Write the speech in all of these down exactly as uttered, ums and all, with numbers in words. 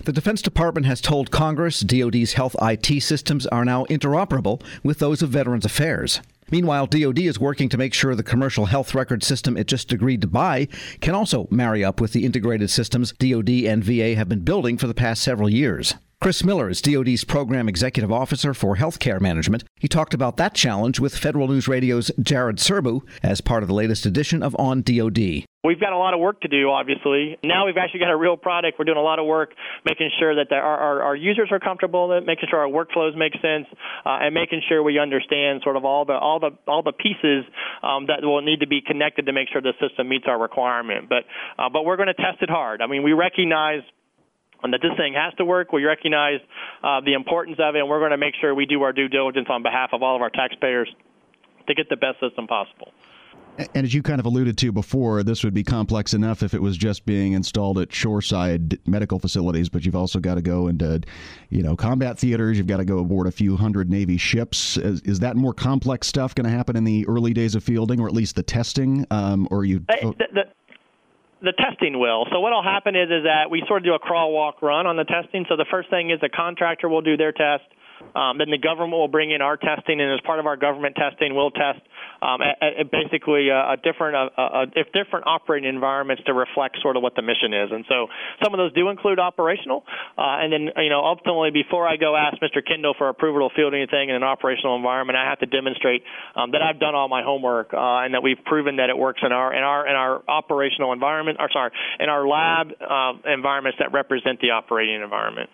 The Defense Department has told Congress D O D's health I T systems are now interoperable with those of Veterans Affairs. Meanwhile, D O D is working to make sure the commercial health record system it just agreed to buy can also marry up with the integrated systems D O D and V A have been building for the past several years. Chris Miller is D O D's Program Executive Officer for Healthcare Management. He talked about that challenge with Federal News Radio's Jared Serbu as part of the latest edition of On D O D. We've got a lot of work to do, obviously. Now we've actually got a real product. We're doing a lot of work making sure that our, our, our users are comfortable, making sure our workflows make sense, uh, and making sure we understand sort of all the all the all the pieces um, that will need to be connected to make sure the system meets our requirement. But uh, but we're going to test it hard. I mean, we recognize and that this thing has to work. We recognize uh, the importance of it, and we're going to make sure we do our due diligence on behalf of all of our taxpayers to get the best system possible. And as you kind of alluded to before, this would be complex enough if it was just being installed at shoreside medical facilities, but you've also got to go into, you know, combat theaters. You've got to go aboard a few hundred Navy ships. Is, is that more complex stuff going to happen in the early days of fielding, or at least the testing? Um, or you? Oh. The, the, The testing will. So what will happen is is that we sort of do a crawl, walk, run on the testing. So the first thing is the contractor will do their test. Um, then the government will bring in our testing, and as part of our government testing, we'll test um, at, at basically a, a different, a, a, a different operating environments to reflect sort of what the mission is. And so some of those do include operational. Uh, and then, you know, ultimately, before I go ask Mister Kendall for approval to field anything in an operational environment, I have to demonstrate um, that I've done all my homework uh, and that we've proven that it works in our in our in our operational environment, or sorry, in our lab uh, environments that represent the operating environment.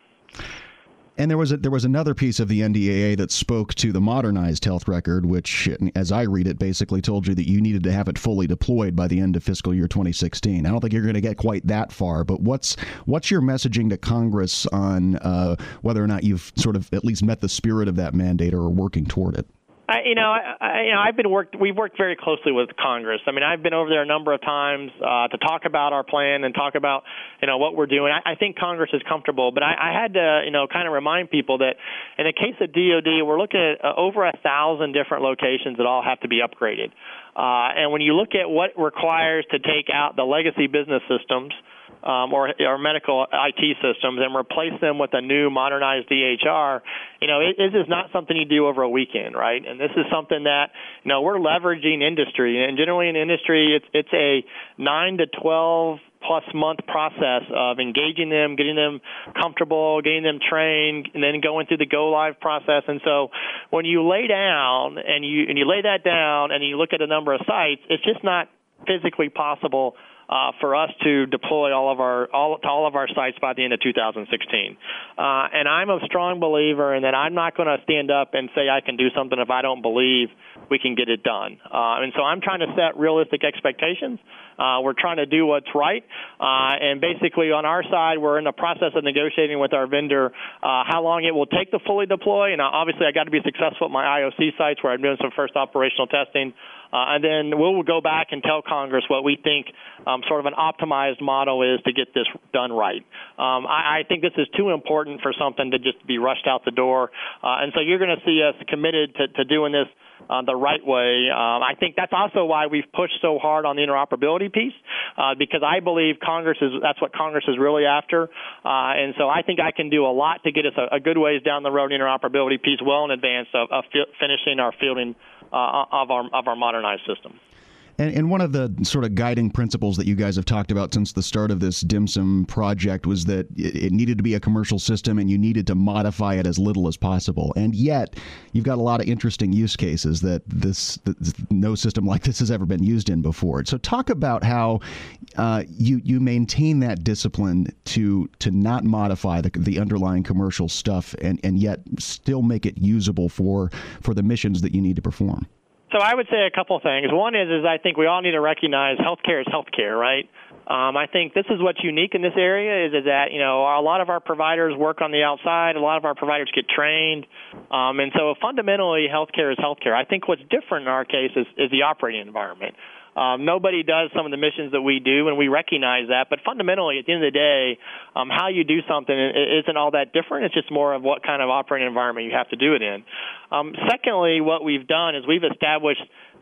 And there was a, there was another piece of the N D A A that spoke to the modernized health record, which, as I read it, basically told you that you needed to have it fully deployed by the end of fiscal year twenty sixteen. I don't think you're going to get quite that far, but what's what's your messaging to Congress on uh, whether or not you've sort of at least met the spirit of that mandate or are working toward it? I, you know, I, I, you know, I've been worked. We've worked very closely with Congress. I mean, I've been over there a number of times uh, to talk about our plan and talk about, you know, what we're doing. I, I think Congress is comfortable, but I, I had to, you know, kind of remind people that in the case of D O D, we're looking at uh, over a thousand different locations that all have to be upgraded. Uh, and when you look at what requires to take out the legacy business systems, Um, or, or medical I T systems and replace them with a new modernized D H R, you know, it, this is not something you do over a weekend, right? And this is something that, you know, we're leveraging industry. And generally in industry, it's it's a nine to twelve plus month process of engaging them, getting them comfortable, getting them trained, and then going through the go live process. And so when you lay down and you and you lay that down and you look at a number of sites, it's just not physically possible Uh, for us to deploy all of our all to all of our sites by the end of two thousand sixteen. Uh, and I'm a strong believer in that I'm not going to stand up and say I can do something if I don't believe we can get it done. Uh, and so I'm trying to set realistic expectations. Uh, we're trying to do what's right. Uh, and basically on our side, we're in the process of negotiating with our vendor uh, how long it will take to fully deploy. And obviously I got to be successful at my I O C sites where I'm doing some first operational testing. Uh, and then we'll go back and tell Congress what we think um, sort of an optimized model is to get this done right. Um, I, I think this is too important for something to just be rushed out the door. Uh, and so you're going to see us committed to, to doing this uh, the right way. Um, I think that's also why we've pushed so hard on the interoperability piece, uh, because I believe Congress is that's what Congress is really after. Uh, and so I think I can do a lot to get us a, a good ways down the road interoperability piece well in advance of, of fi- finishing our fielding Uh, of our of our modernized system. And, and one of the sort of guiding principles that you guys have talked about since the start of this DHMSM project was that it, it needed to be a commercial system and you needed to modify it as little as possible. And yet, you've got a lot of interesting use cases that this, that no system like this has ever been used in before. So talk about how uh, you you maintain that discipline to to not modify the, the underlying commercial stuff and, and yet still make it usable for for the missions that you need to perform. So I would say a couple of things. One is, is I think we all need to recognize healthcare is healthcare, right? Um, I think this is what's unique in this area is, is that, you know, a lot of our providers work on the outside. A lot of our providers get trained. Um, and so fundamentally, healthcare is healthcare. I think what's different in our case is, is the operating environment. Um, nobody does some of the missions that we do, and we recognize that. But fundamentally, at the end of the day, um, how you do something isn't all that different. It's just more of what kind of operating environment you have to do it in. Um, secondly, what we've done is we've established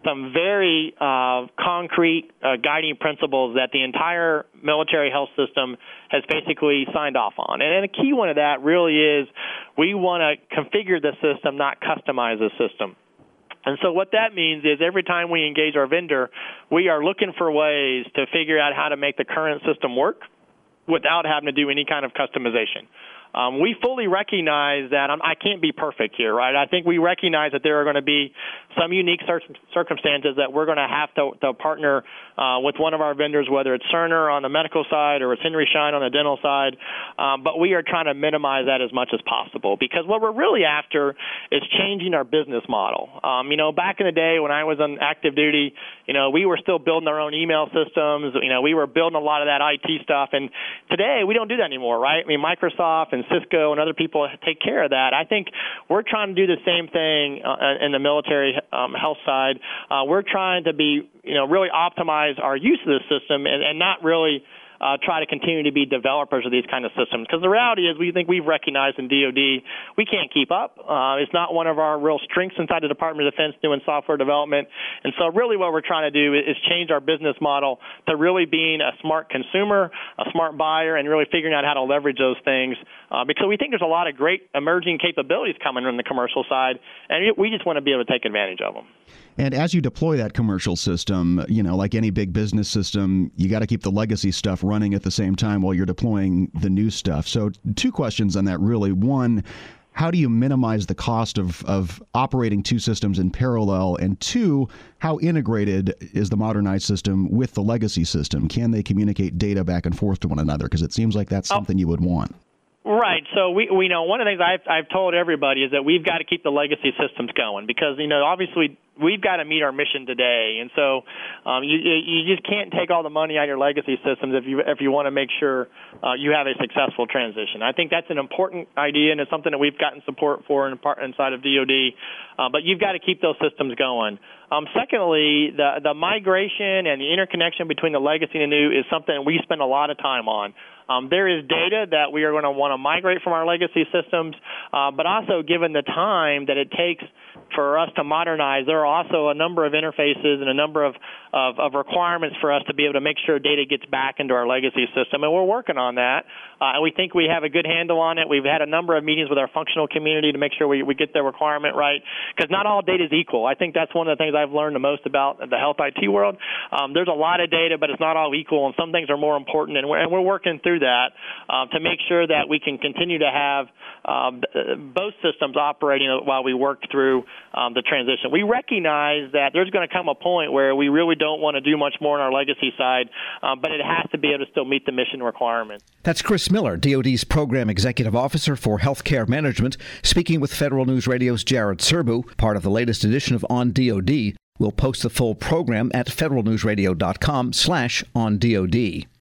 some very uh, concrete uh, guiding principles that the entire military health system has basically signed off on. And a key one of that really is we want to configure the system, not customize the system. And so what that means is every time we engage our vendor, we are looking for ways to figure out how to make the current system work without having to do any kind of customization. Um, we fully recognize that um, I can't be perfect here, right? I think we recognize that there are going to be some unique cir- circumstances that we're going to have to, to partner uh, with one of our vendors, whether it's Cerner on the medical side or it's Henry Schein on the dental side. Um, but we are trying to minimize that as much as possible because what we're really after is changing our business model. Um, you know, back in the day when I was on active duty, you know, we were still building our own email systems. You know, we were building a lot of that I T stuff. And today we don't do that anymore, right? I mean, Microsoft and Cisco and other people take care of that. I think we're trying to do the same thing uh, in the military um, health side. Uh, we're trying to be, you know, really optimize our use of the system and, and not really Uh, try to continue to be developers of these kind of systems. Because the reality is we think we've recognized in D O D we can't keep up. Uh, it's not one of our real strengths inside the Department of Defense doing software development. And so really what we're trying to do is change our business model to really being a smart consumer, a smart buyer, and really figuring out how to leverage those things. Uh, because we think there's a lot of great emerging capabilities coming from the commercial side, and we just want to be able to take advantage of them. And as you deploy that commercial system, you know, like any big business system, you got to keep the legacy stuff running at the same time while you're deploying the new stuff. So two questions on that, really. One, how do you minimize the cost of, of operating two systems in parallel? And two, how integrated is the modernized system with the legacy system? Can they communicate data back and forth to one another? Because it seems like that's something oh. you would want. Right. So we we know one of the things I've I've told everybody is that we've got to keep the legacy systems going because, you know, obviously we've got to meet our mission today. And so um, you you just can't take all the money out of your legacy systems if you if you want to make sure uh, you have a successful transition. I think that's an important idea, and it's something that we've gotten support for in part inside of D O D. Uh, but you've got to keep those systems going. Um, secondly, the the migration and the interconnection between the legacy and the new is something we spend a lot of time on. Um, there is data that we are going to want to migrate from our legacy systems, uh, but also given the time that it takes for us to modernize, there are also a number of interfaces and a number of, of, of requirements for us to be able to make sure data gets back into our legacy system, and we're working on that. Uh, and we think we have a good handle on it. We've had a number of meetings with our functional community to make sure we, we get the requirement right, because not all data is equal. I think that's one of the things I've learned the most about the health I T world. Um, there's a lot of data, but it's not all equal, and some things are more important, and we're, and we're working through that uh, to make sure that we can continue to have uh, both systems operating while we work through um, the transition. We recognize that there's going to come a point where we really don't want to do much more on our legacy side, um, but it has to be able to still meet the mission requirements. That's Chris Miller, D O D's Program Executive Officer for Healthcare Management, speaking with Federal News Radio's Jared Serbu, part of the latest edition of On D O D. We'll post the full program at federalnewsradio.com slash on DOD.